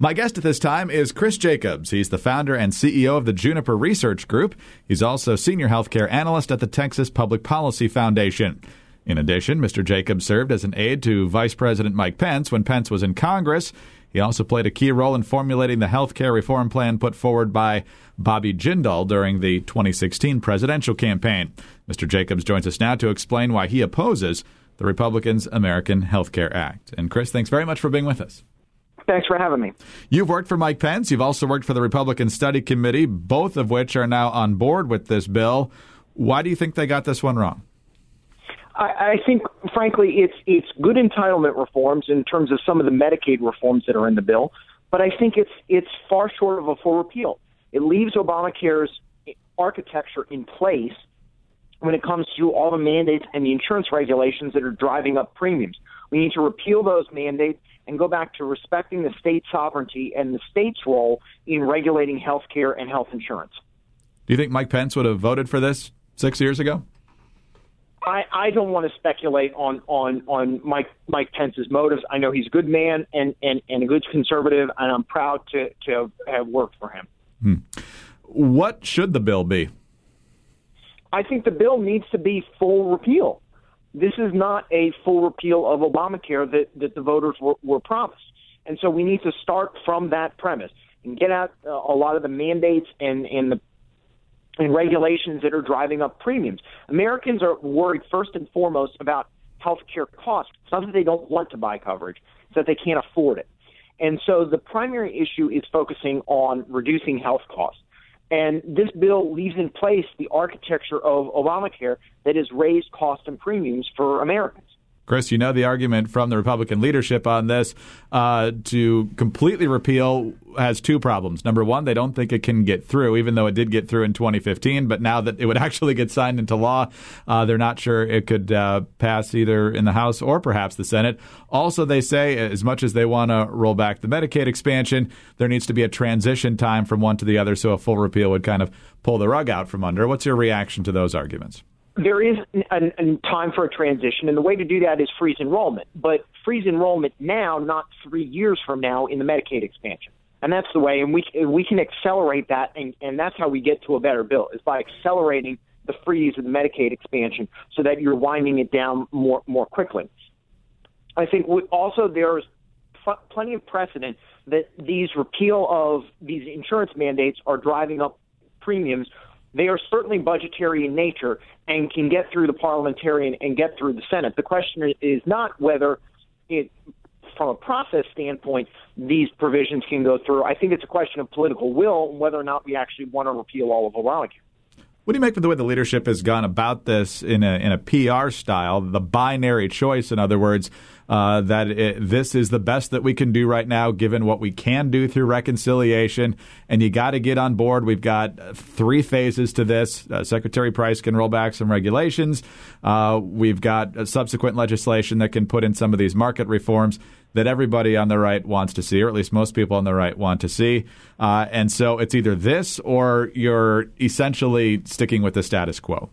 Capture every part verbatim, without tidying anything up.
My guest at this time is Chris Jacobs. He's the founder and C E O of the Juniper Research Group. He's also senior healthcare analyst at the Texas Public Policy Foundation. In addition, Mister Jacobs served as an aide to Vice President Mike Pence when Pence was in Congress. He also played a key role in formulating the healthcare reform plan put forward by Bobby Jindal during the twenty sixteen presidential campaign. Mister Jacobs joins us now to explain why he opposes the Republicans' American Health Care Act. And Chris, thanks very much for being with us. Thanks for having me. You've worked for Mike Pence. You've also worked for the Republican Study Committee, both of which are now on board with this bill. Why do you think they got this one wrong? I, I think, frankly, it's it's good entitlement reforms in terms of some of the Medicaid reforms that are in the bill, but I think it's it's far short of a full repeal. It leaves Obamacare's architecture in place when it comes to all the mandates and the insurance regulations that are driving up premiums. We need to repeal those mandates and go back to respecting the state sovereignty and the state's role in regulating health care and health insurance. Do you think Mike Pence would have voted for this six years ago? I, I don't want to speculate on, on, on Mike Mike Pence's motives. I know he's a good man and, and, and a good conservative, and I'm proud to, to have worked for him. Hmm. What should the bill be? I think the bill needs to be full repeal. This is not a full repeal of Obamacare that, that the voters were, were promised. And so we need to start from that premise and get out uh, a lot of the mandates and, and the and regulations that are driving up premiums. Americans are worried first and foremost about health care costs. It's not that they don't want to buy coverage, it's that they can't afford it. And so the primary issue is focusing on reducing health costs. And this bill leaves in place the architecture of Obamacare that has raised costs and premiums for Americans. Chris, you know the argument from the Republican leadership on this uh, to completely repeal has two problems. Number one, they don't think it can get through, even though it did get through in twenty fifteen. But now that it would actually get signed into law, uh, they're not sure it could uh, pass either in the House or perhaps the Senate. Also, they say as much as they want to roll back the Medicaid expansion, there needs to be a transition time from one to the other, so a full repeal would kind of pull the rug out from under. What's your reaction to those arguments? There is a, a time for a transition, and the way to do that is freeze enrollment. But freeze enrollment now, not three years from now in the Medicaid expansion. And that's the way, and we we can accelerate that, and, and that's how we get to a better bill, is by accelerating the freeze of the Medicaid expansion so that you're winding it down more more quickly. I think we, also there's f- plenty of precedent that these repeal of these insurance mandates are driving up premiums. They are certainly budgetary in nature and can get through the parliamentarian and get through the Senate. The question is not whether, it, from a process standpoint, these provisions can go through. I think it's a question of political will and whether or not we actually want to repeal all of Obamacare. What do you make of the way the leadership has gone about this in a in a P R style, the binary choice, in other words, uh, that it, this is the best that we can do right now given what we can do through reconciliation, and you got to get on board. We've got three phases to this. Uh, Secretary Price can roll back some regulations. Uh, we've got subsequent legislation that can put in some of these market reforms that everybody on the right wants to see, or at least most people on the right want to see. Uh, and so it's either this or you're essentially sticking with the status quo.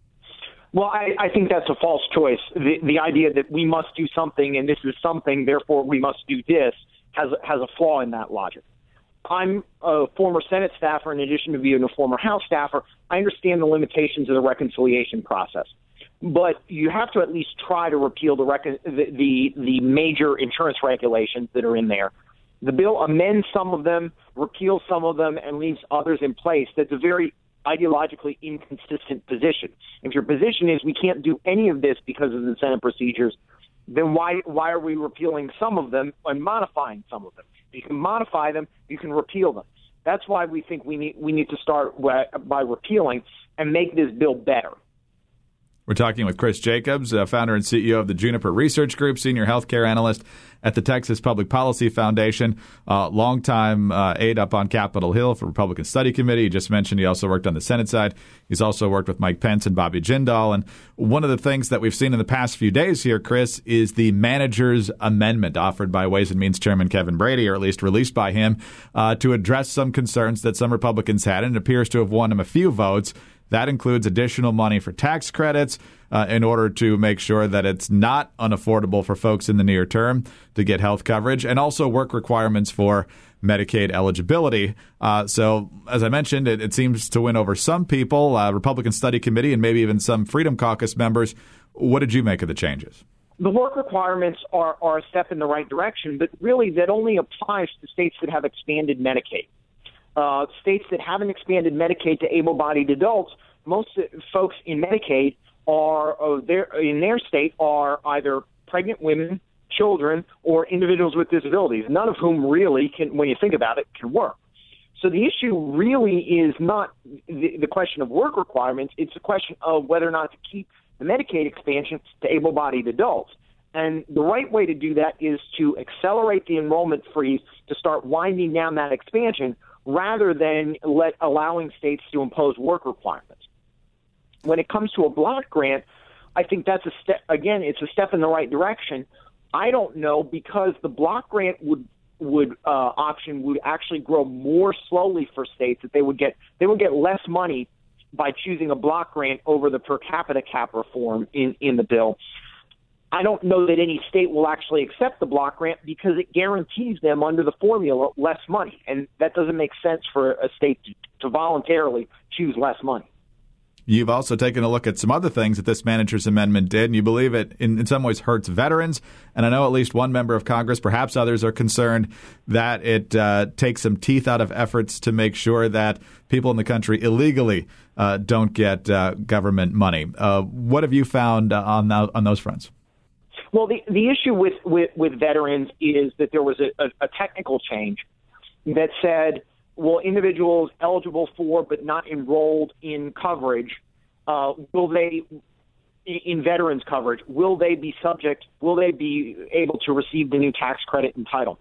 Well, I, I think that's a false choice. The, the idea that we must do something and this is something, therefore we must do this, has, has a flaw in that logic. I'm a former Senate staffer in addition to being a former House staffer. I understand the limitations of the reconciliation process. But you have to at least try to repeal the, rec- the, the the major insurance regulations that are in there. The bill amends some of them, repeals some of them, and leaves others in place. That's a very ideologically inconsistent position. If your position is we can't do any of this because of the Senate procedures, then why why are we repealing some of them and modifying some of them? If you can modify them, you can repeal them. That's why we think we need we need to start by repealing and make this bill better. We're talking with Chris Jacobs, uh, founder and C E O of the Juniper Research Group, senior healthcare analyst at the Texas Public Policy Foundation, uh, longtime uh, aide up on Capitol Hill for Republican Study Committee. He just mentioned he also worked on the Senate side. He's also worked with Mike Pence and Bobby Jindal. And one of the things that we've seen in the past few days here, Chris, is the manager's amendment offered by Ways and Means Chairman Kevin Brady, or at least released by him, uh, to address some concerns that some Republicans had, and it appears to have won him a few votes. That includes additional money for tax credits uh, in order to make sure that it's not unaffordable for folks in the near term to get health coverage, and also work requirements for Medicaid eligibility. Uh, so, as I mentioned, it, it seems to win over some people, uh, Republican Study Committee, and maybe even some Freedom Caucus members. What did you make of the changes? The work requirements are, are a step in the right direction, but really that only applies to states that have expanded Medicaid. Uh, states that haven't expanded Medicaid to able-bodied adults, most folks in Medicaid are uh, their, in their state are either pregnant women, children, or individuals with disabilities, none of whom really can, when you think about it, can work. So the issue really is not the, the question of work requirements. It's a question of whether or not to keep the Medicaid expansion to able-bodied adults. And the right way to do that is to accelerate the enrollment freeze to start winding down that expansion rather than let allowing states to impose work requirements. When it comes to a block grant, I think that's a step, again, it's a step in the right direction. I don't know, because the block grant would would uh, option would actually grow more slowly for states, that they would get they would get less money by choosing a block grant over the per capita cap reform in, in the bill. I don't know that any state will actually accept the block grant because it guarantees them under the formula less money, and that doesn't make sense for a state to, to voluntarily choose less money. You've also taken a look at some other things that this manager's amendment did, and you believe it in, in some ways hurts veterans. And I know at least one member of Congress, perhaps others, are concerned that it uh, takes some teeth out of efforts to make sure that people in the country illegally uh, don't get uh, government money. Uh, what have you found on the, on those fronts? Well, the, the issue with, with, with veterans is that there was a, a, a technical change that said, well, individuals eligible for but not enrolled in coverage, uh, will they, in veterans coverage, will they be subject, will they be able to receive the new tax credit entitlement?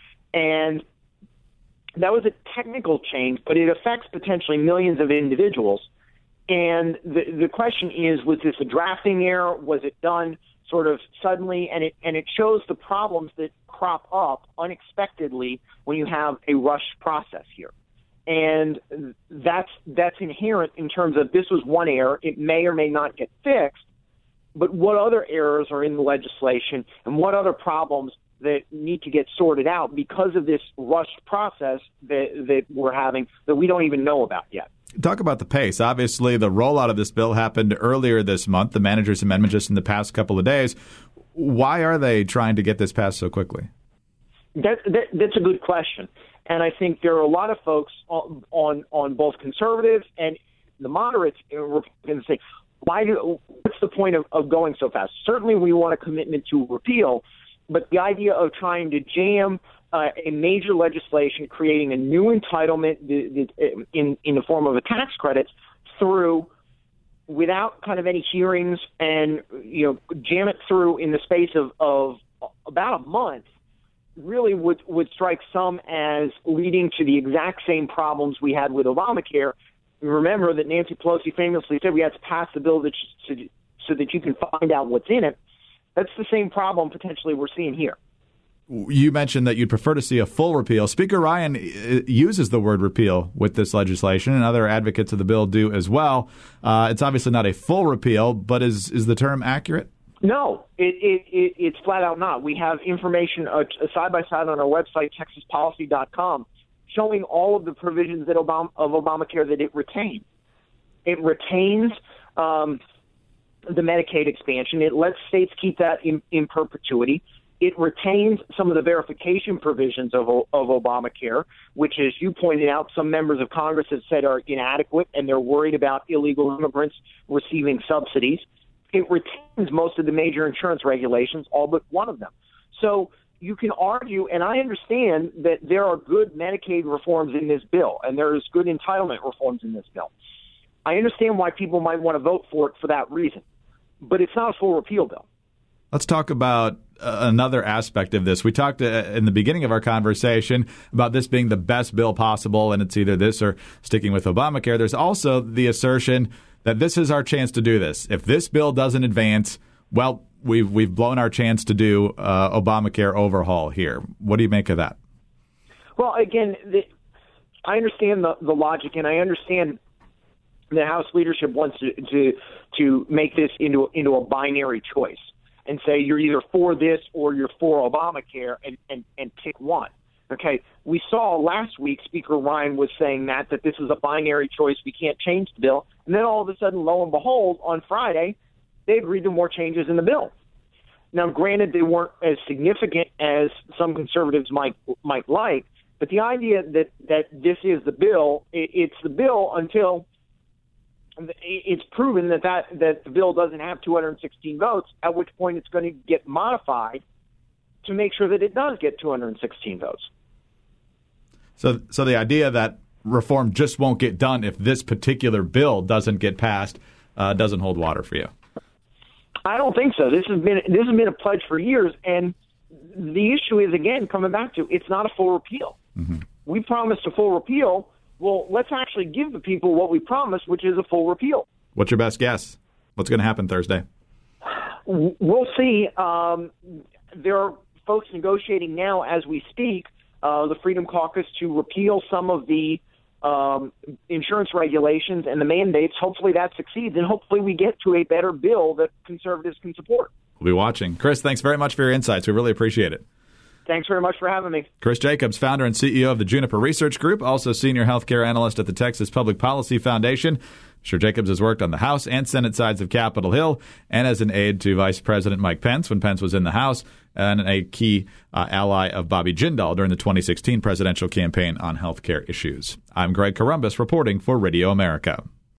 And that was a technical change, but it affects potentially millions of individuals. And the, the question is, was this a drafting error? Was it done sort of suddenly? And it, and it shows the problems that crop up unexpectedly when you have a rushed process here. And that's that's inherent in terms of this was one error. It may or may not get fixed, but what other errors are in the legislation and what other problems that need to get sorted out because of this rushed process that, that we're having that we don't even know about yet. Talk about the pace. Obviously, the rollout of this bill happened earlier this month, the manager's amendment just in the past couple of days. Why are they trying to get this passed so quickly? That, that, that's a good question. And I think there are a lot of folks on on, on both conservatives and the moderates Republicans say, why do, what's the point of, of going so fast? Certainly we want a commitment to repeal, but the idea of trying to jam uh, a major legislation, creating a new entitlement in, in the form of a tax credit through without kind of any hearings and, you know, jam it through in the space of, of about a month, really would, would strike some as leading to the exact same problems we had with Obamacare. Remember that Nancy Pelosi famously said we had to pass the bill that so, so that you can find out what's in it. That's the same problem potentially we're seeing here. You mentioned that you'd prefer to see a full repeal. Speaker Ryan uses the word repeal with this legislation, and other advocates of the bill do as well. Uh, it's obviously not a full repeal, but is is the term accurate? No, it, it, it, it's flat out not. We have information uh, side by side on our website, texas policy dot com, showing all of the provisions that Obama, of Obamacare that it retains. It retains um, the Medicaid expansion. It lets states keep that in, in perpetuity. It retains some of the verification provisions of, of Obamacare, which, as you pointed out, some members of Congress have said are inadequate, and they're worried about illegal immigrants receiving subsidies. It retains most of the major insurance regulations, all but one of them. So you can argue, and I understand that there are good Medicaid reforms in this bill, and there's good entitlement reforms in this bill. I understand why people might want to vote for it for that reason, but it's not a full repeal bill. Let's talk about uh, another aspect of this. We talked uh, in the beginning of our conversation about this being the best bill possible, and it's either this or sticking with Obamacare. There's also the assertion that this is our chance to do this. If this bill doesn't advance, well, we've we've blown our chance to do uh, Obamacare overhaul here. What do you make of that? Well, again, the, I understand the, the logic, and I understand the House leadership wants to to, to make this into into a binary choice and say you're either for this or you're for Obamacare and, and, and pick one. Okay, we saw last week Speaker Ryan was saying that, that this is a binary choice, we can't change the bill. And then all of a sudden, lo and behold, on Friday, they agreed to more changes in the bill. Now, granted, they weren't as significant as some conservatives might might like, but the idea that, that this is the bill, it, it's the bill until it's proven that, that, that the bill doesn't have two hundred sixteen votes, at which point it's going to get modified to make sure that it does get two hundred sixteen votes. So, so the idea that reform just won't get done if this particular bill doesn't get passed uh, doesn't hold water for you. I don't think so. This has been this has been a pledge for years, and the issue is, again, coming back to it's not a full repeal. Mm-hmm. We promised a full repeal. Well, let's actually give the people what we promised, which is a full repeal. What's your best guess? What's going to happen Thursday? We'll see. Um, there are folks negotiating now as we speak. Uh, the Freedom Caucus to repeal some of the um, insurance regulations and the mandates. Hopefully that succeeds, and hopefully we get to a better bill that conservatives can support. We'll be watching. Chris, thanks very much for your insights. We really appreciate it. Thanks very much for having me. Chris Jacobs, founder and C E O of the Juniper Research Group, also senior healthcare analyst at the Texas Public Policy Foundation. Mister Jacobs has worked on the House and Senate sides of Capitol Hill and as an aide to Vice President Mike Pence when Pence was in the House, and a key uh, ally of Bobby Jindal during the twenty sixteen presidential campaign on healthcare issues. I'm Greg Corombos reporting for Radio America.